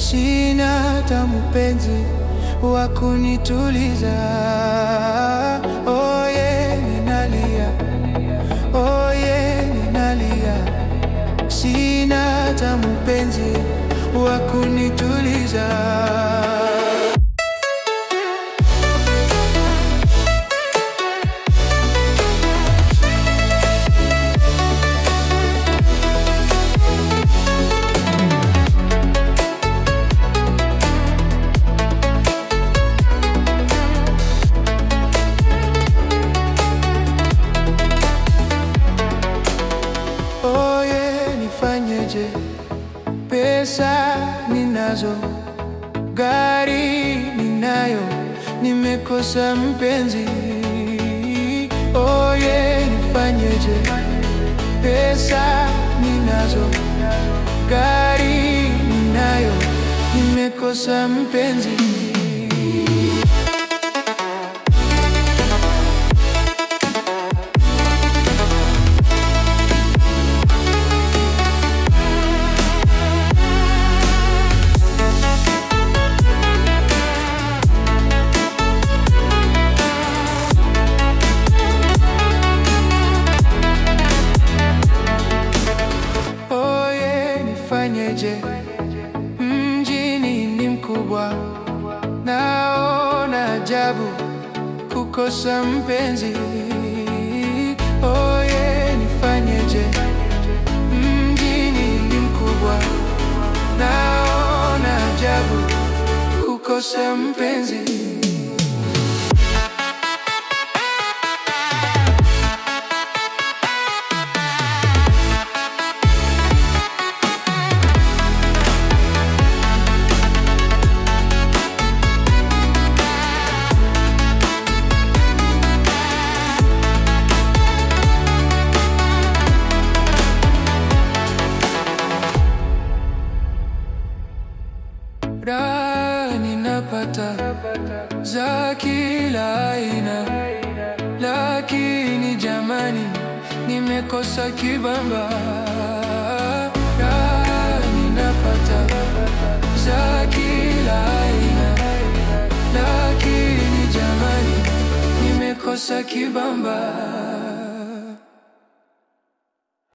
sina hata mpenzi wa kunituliza. Oh yeah, ninalia, oh yeah, ninalia, sina hata mpenzi wa kunituliza. Nifanyeje? Pesa ninazo, gari ninayo, nimekosa mpenzi. Oh yeah, nifanyeje? Pesa ninazo, gari ninayo, nimekosa mpenzi. Nifanyeje? Mjini ni mkubwa, naona ajabu kukosa mpenzi. Oh yeah, nifanyeje? Mjini ni mkubwa, naona ajabu kukosa mpenzi. Raha ninapata za kila aina, lakini jamani, nimekosa kibamba. Raha ninapata za kila aina, lakini jamani, nimekosa kibamba.